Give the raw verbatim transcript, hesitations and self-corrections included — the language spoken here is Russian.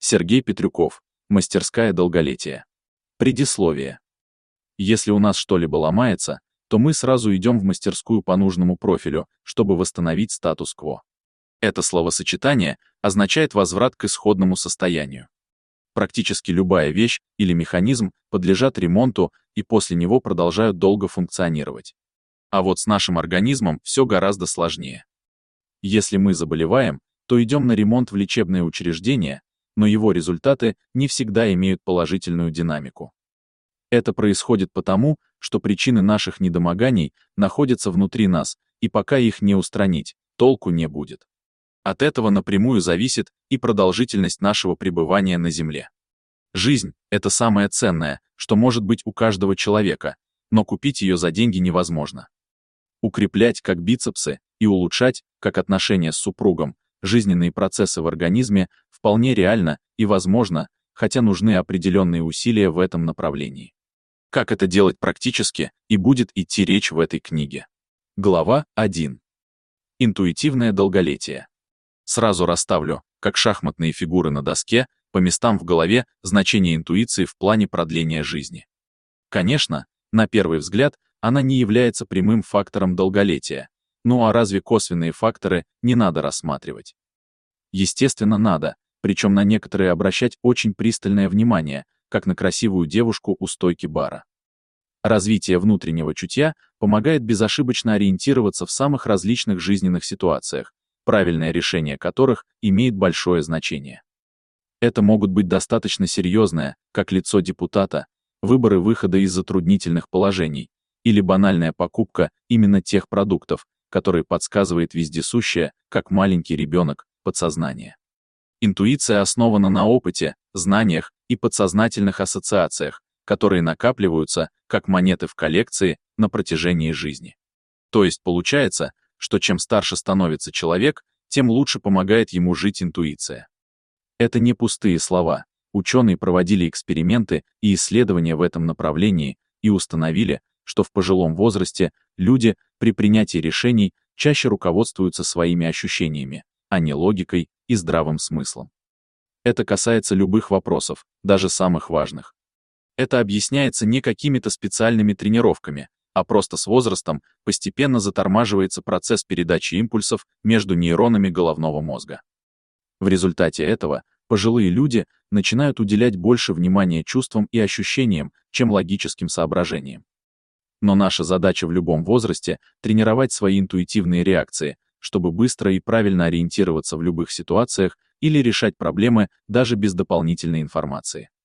Сергей Петрюков. Мастерская долголетия. Предисловие. Если у нас что-либо ломается, то мы сразу идем в мастерскую по нужному профилю, чтобы восстановить статус-кво. Это словосочетание означает возврат к исходному состоянию. Практически любая вещь или механизм подлежат ремонту и после него продолжают долго функционировать. А вот с нашим организмом все гораздо сложнее. Если мы заболеваем, то идем на ремонт в лечебное учреждение, но его результаты не всегда имеют положительную динамику. Это происходит потому, что причины наших недомоганий находятся внутри нас, и пока их не устранить, толку не будет. От этого напрямую зависит и продолжительность нашего пребывания на Земле. Жизнь — это самое ценное, что может быть у каждого человека, но купить ее за деньги невозможно. Укреплять как бицепсы и улучшать, как отношения с супругом, жизненные процессы в организме вполне реально и возможно, хотя нужны определенные усилия в этом направлении. Как это делать практически, и будет идти речь в этой книге. Глава один. Интуитивное долголетие. Сразу расставлю, как шахматные фигуры на доске, по местам в голове значение интуиции в плане продления жизни. Конечно, на первый взгляд, она не является прямым фактором долголетия. Ну а разве косвенные факторы не надо рассматривать? Естественно, надо, причем на некоторые обращать очень пристальное внимание, как на красивую девушку у стойки бара. Развитие внутреннего чутья помогает безошибочно ориентироваться в самых различных жизненных ситуациях, правильное решение которых имеет большое значение. Это могут быть достаточно серьезное, как лицо депутата, выборы выхода из затруднительных положений, или банальная покупка именно тех продуктов, которые подсказывает вездесущее, как маленький ребенок, подсознание. Интуиция основана на опыте, знаниях и подсознательных ассоциациях, которые накапливаются, как монеты в коллекции, на протяжении жизни. То есть получается, что чем старше становится человек, тем лучше помогает ему жить интуиция. Это не пустые слова. Ученые проводили эксперименты и исследования в этом направлении и установили, что в пожилом возрасте люди при принятии решений чаще руководствуются своими ощущениями, а не логикой и здравым смыслом. Это касается любых вопросов, даже самых важных. Это объясняется не какими-то специальными тренировками, а просто с возрастом постепенно затормаживается процесс передачи импульсов между нейронами головного мозга. В результате этого пожилые люди начинают уделять больше внимания чувствам и ощущениям, чем логическим соображениям. Но наша задача в любом возрасте — тренировать свои интуитивные реакции, чтобы быстро и правильно ориентироваться в любых ситуациях или решать проблемы даже без дополнительной информации.